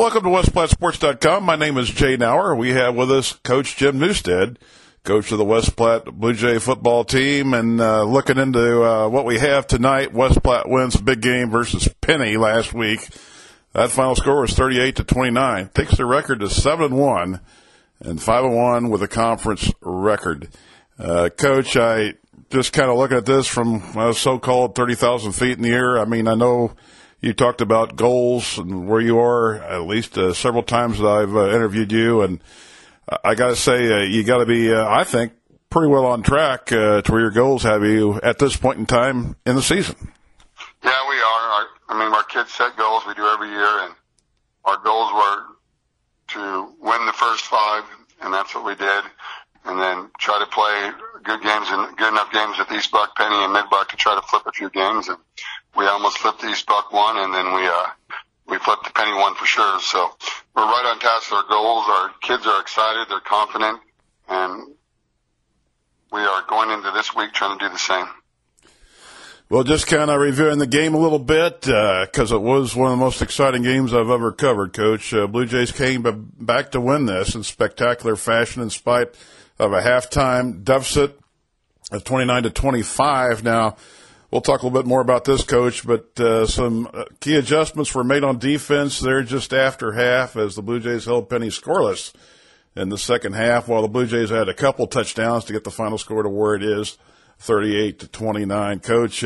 welcome to WestPlatteSports.com. My name is Jay Nauer. We have with us Coach Jim Newstead, coach of the West Platte Blue Jay football team, and looking into what we have tonight. West Platte wins a big game versus Penny last week. That final score was 38-29. Takes their record to 7-1 and 5-1 with a conference record. Coach, I just kind of looking at this from so-called 30,000 feet in the air. I mean, I know you talked about goals and where you are at least several times that I've interviewed you, and I got to say you got to be, I think, pretty well on track to where your goals have you at this point in time in the season. Yeah, we are. Our kids set goals we do every year, and our goals were to win the first 5, and that's what we did, and then try to play good games and good enough games with East Buck, Penny, and Mid Buck to try to flip a few games. And we almost flipped the East Buck one, and then we flipped the Penny one for sure. So we're right on task with our goals. Our kids are excited, they're confident, and we are going into this week trying to do the same. Well, just kind of reviewing the game a little bit, because it was one of the most exciting games I've ever covered, Coach. Blue Jays came back to win this in spectacular fashion in spite of a halftime deficit of 29-25. Now, we'll talk a little bit more about this, Coach, but some key adjustments were made on defense there just after half as the Blue Jays held Penny scoreless in the second half, while the Blue Jays had a couple touchdowns to get the final score to where it is, 38-29. Coach,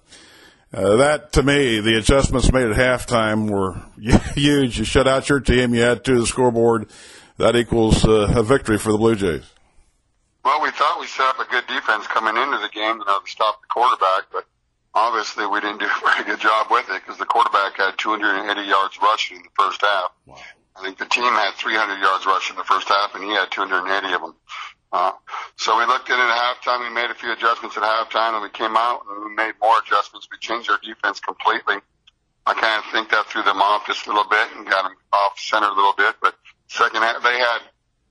that, to me, the adjustments made at halftime were huge. You shut out your team, you add 2 to the scoreboard. That equals a victory for the Blue Jays. Well, we thought we set up a good defense coming into the game, to stop the quarterback, but obviously we didn't do a very good job with it because the quarterback had 280 yards rushing in the first half. Wow. I think the team had 300 yards rushing in the first half, and he had 280 of them. So we looked at it at halftime. We made a few adjustments at halftime, and we came out and we made more adjustments. We changed our defense completely. I kind of think that threw them off just a little bit and got them off center a little bit. But second half, they had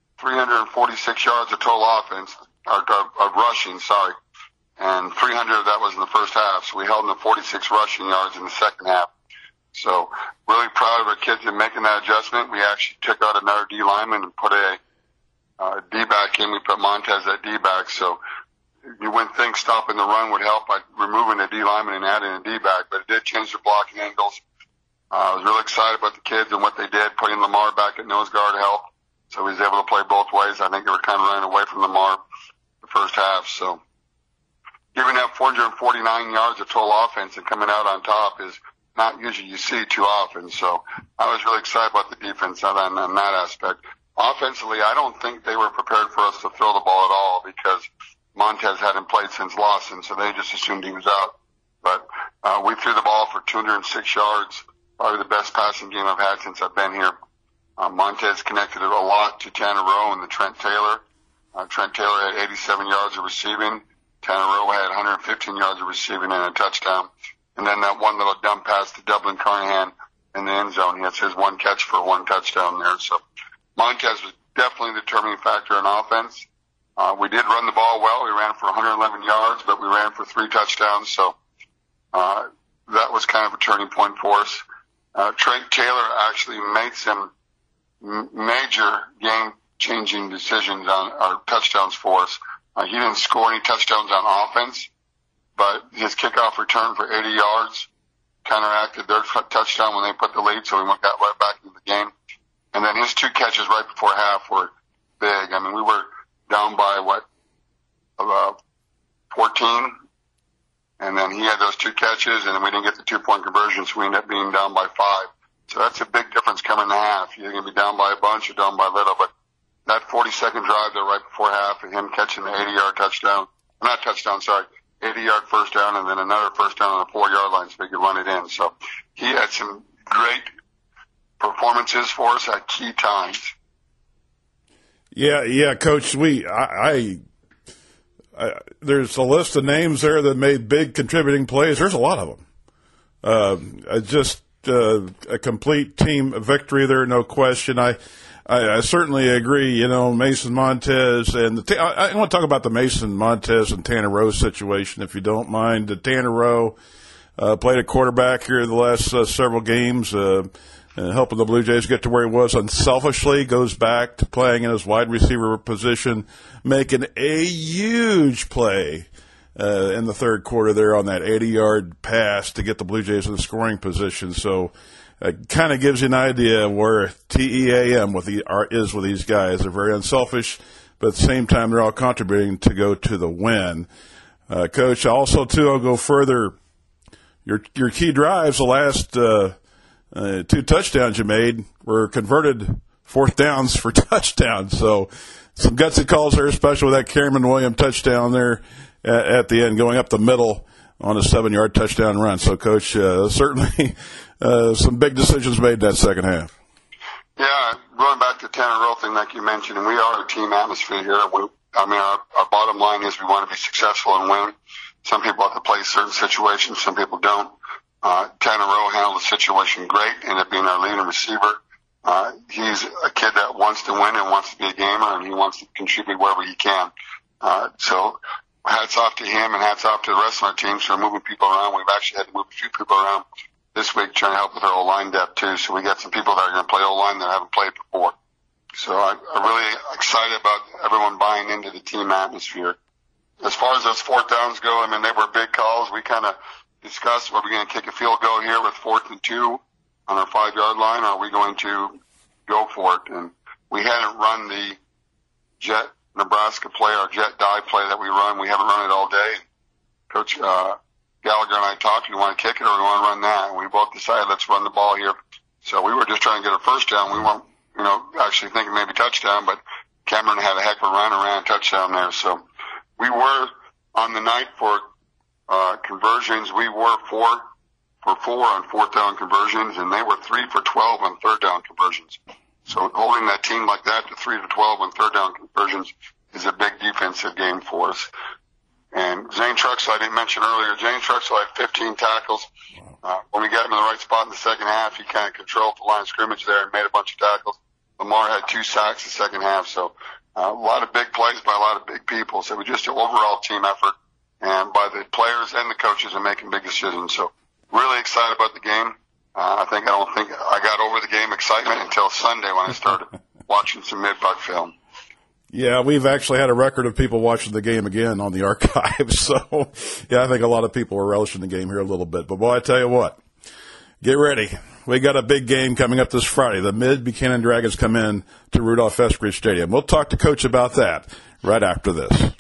346 yards of total offense, of rushing, and 300 of that was in the first half. So we held them to 46 rushing yards in the second half. So really proud of our kids in making that adjustment. We actually took out another D lineman and put a D-back in. We put Montez at D-back. So you wouldn't think stopping the run would help by removing a D lineman and adding a D-back, but it did change the blocking angles. I was really excited about the kids and what they did. Putting Lamar back at nose guard helped. So he was able to play both ways. I think they were kind of running away from Lamar the first half. So giving up 449 yards of total offense and coming out on top is not usually you see too often. So I was really excited about the defense on that aspect. Offensively, I don't think they were prepared for us to throw the ball at all because Montez hadn't played since Lawson, so they just assumed he was out. But we threw the ball for 206 yards, probably the best passing game I've had since I've been here. Montez connected it a lot to Tanner Rowe and the Trent Taylor. Trent Taylor had 87 yards of receiving. Tanner Rowe had 115 yards of receiving and a touchdown. And then that one little dump pass to Dublin Carnahan in the end zone. He has his one catch for one touchdown there. So Montez was definitely the determining factor in offense. We did run the ball well. We ran for 111 yards, but we ran for 3 touchdowns. So that was kind of a turning point for us. Trent Taylor actually made some major game-changing decisions on our touchdowns for us. He didn't score any touchdowns on offense, but his kickoff return for 80 yards counteracted their touchdown when they put the lead, so we got right back into the game. And then his 2 catches right before half were big. We were down by, 14, and then he had those 2 catches, and then we didn't get the 2-point conversion, so we ended up being down by 5. So that's a big difference coming in half. You're going to be down by a bunch or down by a little, but that 40-second drive there right before half and him catching the 80-yard touchdown, 80-yard first down and then another first down on the 4-yard line so he could run it in. So he had some great performances for us at key times. Yeah, Coach, there's a list of names there that made big contributing plays. There's a lot of them. A complete team victory there, no question. I certainly agree. Mason Montez and I want to talk about the Mason Montez and Tanner Rowe situation, if you don't mind. Tanner Rowe played a quarterback here the last several games. helping the Blue Jays get to where he was unselfishly, goes back to playing in his wide receiver position, making a huge play in the third quarter there on that 80-yard pass to get the Blue Jays in the scoring position. So it kind of gives you an idea of where TEAM is with these guys. They're very unselfish, but at the same time, they're all contributing to go to the win. Coach, also, too, I'll go further. Your key drives, the last 2 touchdowns you made were converted fourth downs for touchdowns. So some gutsy calls there, especially with that Cameron Williams touchdown there at the end, going up the middle on a 7-yard touchdown run. So, Coach, certainly some big decisions made in that second half. Yeah, going back to Tanner Rowe thing like you mentioned, and we are a team atmosphere here. Our bottom line is we want to be successful and win. Some people have to play certain situations, some people don't. Tanner Rowe handled the situation great, ended up being our leading receiver. He's a kid that wants to win and wants to be a gamer, and he wants to contribute wherever he can. So hats off to him and hats off to the rest of our teams for moving people around. We've actually had to move a few people around this week trying to help with our O-line depth too. So we got some people that are going to play O-line that haven't played before. So I'm really excited about everyone buying into the team atmosphere. As far as those fourth downs go, they were big calls. We kind of discussed, are we going to kick a field goal here with 4th and 2 on our 5-yard line, or are we going to go for it? And we hadn't run the jet Nebraska play, our jet dive play that we run. We haven't run it all day. Coach Gallagher and I talked, do you want to kick it or do you want to run that? And we both decided, let's run the ball here. So we were just trying to get a first down. We weren't, actually thinking maybe touchdown, but Cameron had a heck of a run and ran a touchdown there. So we were on the night for conversions. We were 4 for 4 on 4th down conversions, and they were 3 for 12 on 3rd down conversions. So holding that team like that to 3 to 12 on 3rd down conversions is a big defensive game for us. And Zane Truxell, I didn't mention earlier, Zane Truxell had 15 tackles. When we got him in the right spot in the second half, he kind of controlled the line of scrimmage there and made a bunch of tackles. Lamar had 2 sacks the second half. So a lot of big plays by a lot of big people. So it was just an overall team effort and by the players and the coaches in making big decisions. So really excited about the game. I don't think I got over the game excitement until Sunday when I started watching some mid-buck film. Yeah, we've actually had a record of people watching the game again on the archives. So, yeah, I think a lot of people are relishing the game here a little bit. But, boy, I tell you what, get ready. We got a big game coming up this Friday. The Mid-Buchanan Dragons come in to Rudolph Eskridge Stadium. We'll talk to Coach about that right after this.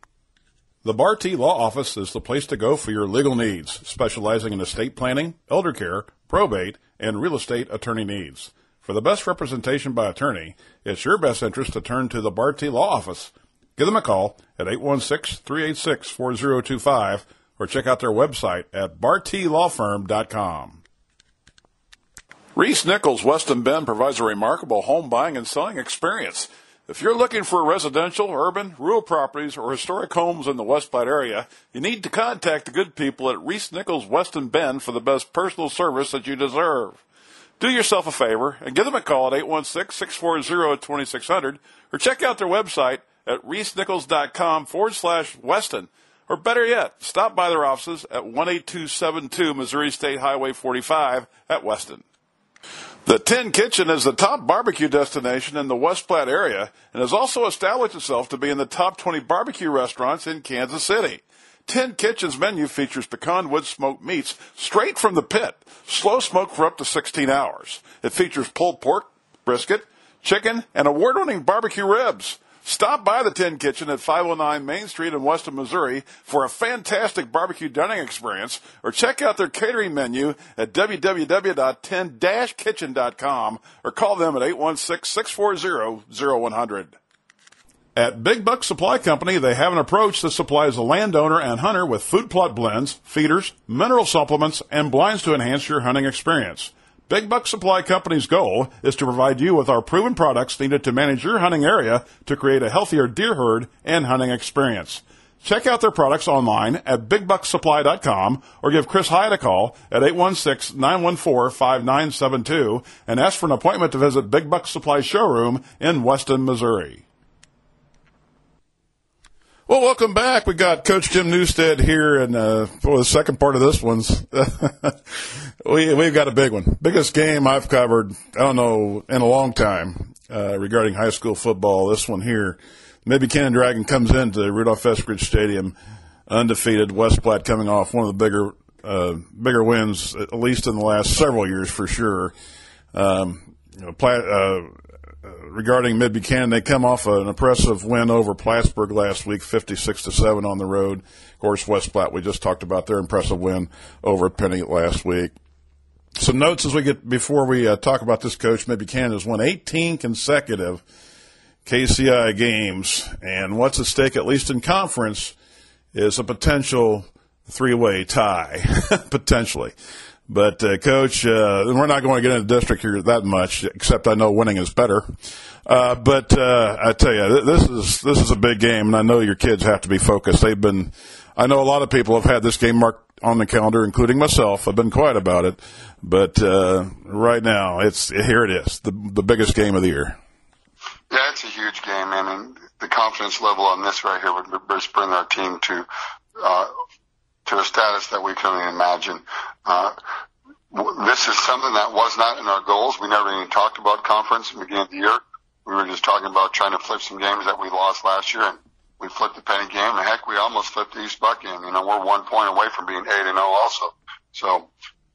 The Barty Law Office is the place to go for your legal needs, specializing in estate planning, elder care, probate, and real estate attorney needs. For the best representation by attorney, it's your best interest to turn to the Barty Law Office. Give them a call at 816-386-4025 or check out their website at bartylawfirm.com. Reese Nichols Weston Bend provides a remarkable home buying and selling experience. If you're looking for residential, urban, rural properties, or historic homes in the West Platte area, you need to contact the good people at Reese Nichols Weston Bend for the best personal service that you deserve. Do yourself a favor and give them a call at 816-640-2600 or check out their website at reesenichols.com/Weston. Or better yet, stop by their offices at 18272 Missouri State Highway 45 at Weston. The Tin Kitchen is the top barbecue destination in the West Platte area and has also established itself to be in the top 20 barbecue restaurants in Kansas City. Tin Kitchen's menu features pecan wood smoked meats straight from the pit, slow smoked for up to 16 hours. It features pulled pork, brisket, chicken, and award-winning barbecue ribs. Stop by the Tin Kitchen at 509 Main Street in Weston, Missouri for a fantastic barbecue dining experience, or check out their catering menu at www.tin-kitchen.com or call them at 816-640-0100. At Big Buck Supply Company, they have an approach that supplies the landowner and hunter with food plot blends, feeders, mineral supplements, and blinds to enhance your hunting experience. Big Buck Supply Company's goal is to provide you with our proven products needed to manage your hunting area to create a healthier deer herd and hunting experience. Check out their products online at BigBuckSupply.com or give Chris Hyatt a call at 816-914-5972 and ask for an appointment to visit Big Buck Supply showroom in Weston, Missouri. Well, welcome back. We got Coach Jim Newstead here, and for the second part of this one's we've got a big one, biggest game I've covered, I don't know, in a long time regarding high school football. This one here, Mid-Buchanan Dragon comes into Rudolph Eskridge Stadium undefeated. West Platte coming off one of the bigger wins, at least in the last several years for sure. Regarding Mid-Buchanan, they come off an impressive win over Plattsburgh last week, 56-7 on the road. Of course, West Platte, we just talked about their impressive win over Penny last week. Some notes before we talk about this, Coach. Mid-Buchanan has won 18 consecutive KCI games, and what's at stake, at least in conference, is a potential three-way tie, potentially. But, Coach, we're not going to get into district here that much, except I know winning is better. But I tell you, this is a big game, and I know your kids have to be focused. I know a lot of people have had this game marked on the calendar, including myself. I've been quiet about it. But right now, here it is, the biggest game of the year. Yeah, it's a huge game, man, and the confidence level on this right here would bring our team to a status that we couldn't imagine. This is something that was not in our goals. We never even talked about conference at the beginning of the year. We were just talking about trying to flip some games that we lost last year, and we flipped the Penny game. And heck, we almost flipped the East Buck game. We're 1 point away from being 8-0 also. So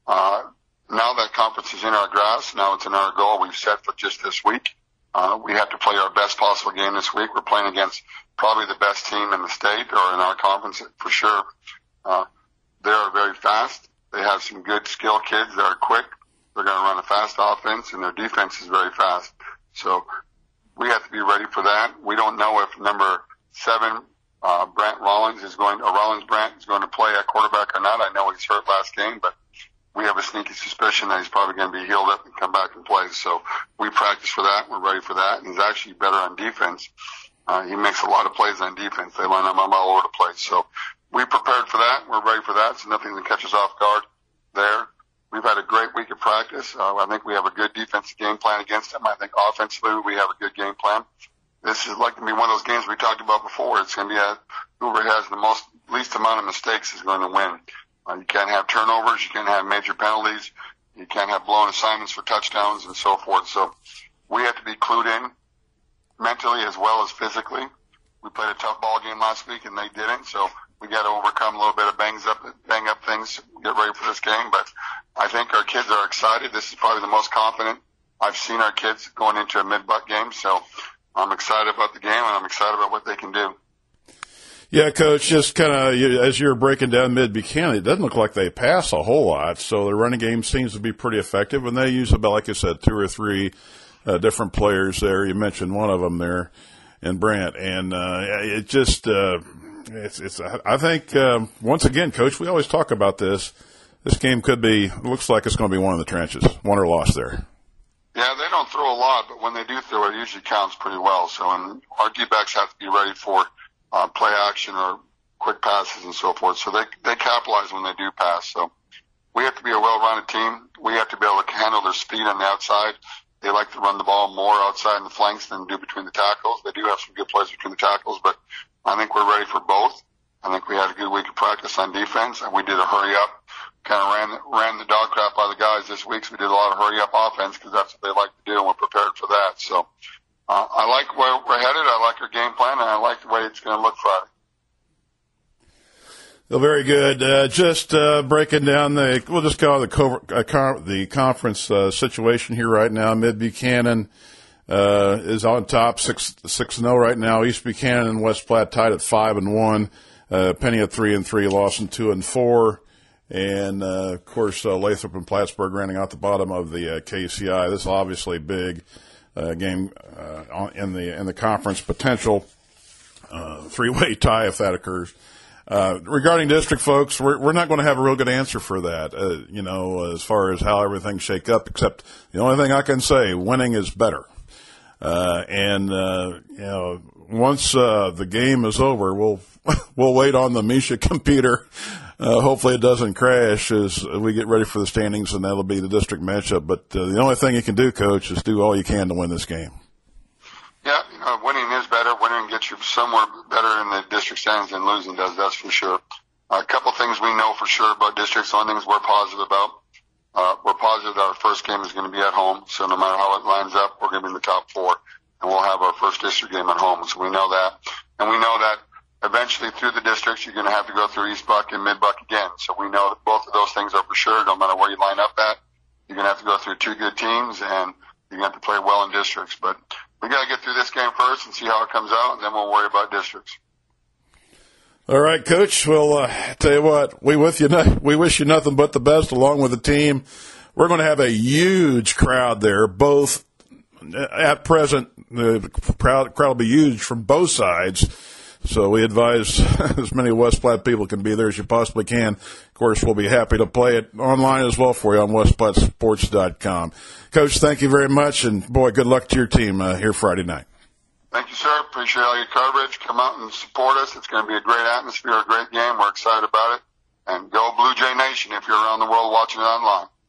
now that conference is in our grasp. Now it's in our goal we've set for just this week. We have to play our best possible game this week. We're playing against probably the best team in the state or in our conference for sure. They are very fast. They have some good skilled kids that are quick. They're going to run a fast offense, and their defense is very fast. So we have to be ready for that. We don't know if number 7, Rollins Brandt is going to play at quarterback or not. I know he's hurt last game, but we have a sneaky suspicion that he's probably going to be healed up and come back and play. So we practice for that. We're ready for that. And he's actually better on defense. He makes a lot of plays on defense. They line him up all over the place. So we prepared for that. We're ready for that. So nothing that catches off guard there. We've had a great week of practice. I think we have a good defensive game plan against them. I think offensively we have a good game plan. This is like to be one of those games we talked about before. It's going to be whoever has the least amount of mistakes is going to win. You can't have turnovers. You can't have major penalties. You can't have blown assignments for touchdowns and so forth. So we have to be clued in mentally as well as physically. We played a tough ball game last week and they didn't. So we got to overcome a little bit of bang up things, get ready for this game. But I think our kids are excited. This is probably the most confident I've seen our kids going into a mid-buck game. So I'm excited about the game and I'm excited about what they can do. Yeah, Coach, just kind of as you're breaking down Mid-Buchanan, it doesn't look like they pass a whole lot. So the running game seems to be pretty effective, and they use about, like I said, 2 or 3 different players there. You mentioned one of them there in Brandt, and it just I think once again, Coach, we always talk about this. This game looks like it's going to be one in the trenches, won or lost there. Yeah, they don't throw a lot, but when they do throw it usually counts pretty well. So and our D-backs have to be ready for play action or quick passes and so forth. So they capitalize when they do pass. So we have to be a well-rounded team. We have to be able to handle their speed on the outside. They like to run the ball more outside in the flanks than do between the tackles. They do have some good plays between the tackles, but I think we're ready for both. I think we had a good week of practice on defense, and we did a hurry-up, kind of ran the dog crap out of the guys this week, so we did a lot of hurry-up offense because that's what they like to do, and we're prepared for that. So I like where we're headed. I like our game plan, and I like the way it's going to look Friday. Well, very good. Just breaking down we'll just call it the conference situation here right now. Mid-Buchanan is on top, 6-0 right now. East Buchanan and West Platte tied at 5-1. Penny at 3-3, Lawson 2-4. And, of course, Lathrop and Plattsburgh running out the bottom of the KCI. This is obviously a big game in the conference potential three-way tie if that occurs. Regarding district, folks, we're not going to have a real good answer for that, as far as how everything shake up, except the only thing I can say, winning is better. Once the game is over, we'll wait on the Misha computer. Hopefully it doesn't crash as we get ready for the standings, and that'll be the district matchup. But the only thing you can do, Coach, is do all you can to win this game. Yeah, Yeah, winning is better. Winning gets you somewhere better in the district standings than losing does, that's for sure. A couple things we know for sure about districts. One thing we're positive about. We're positive that our first game is going to be at home. So no matter how it lines up, we're going to be in the top 4. And we'll have our first district game at home. So we know that. And we know that eventually through the districts, you're going to have to go through East Buck and Mid Buck again. So we know that both of those things are for sure. No matter where you line up at, you're going to have to go through 2 good teams, and you're going to have to play well in districts. But we got to get through this game first and see how it comes out, and then we'll worry about districts. All right, Coach. Well, tell you what, we wish you nothing but the best along with the team. We're going to have a huge crowd there, both at present. The crowd will be huge from both sides. So we advise as many West Platte people can be there as you possibly can. Of course, we'll be happy to play it online as well for you on westplattesports.com. Coach, thank you very much, and, boy, good luck to your team here Friday night. Thank you, sir. Appreciate all your coverage. Come out and support us. It's going to be a great atmosphere, a great game. We're excited about it. And go Blue Jay Nation if you're around the world watching it online.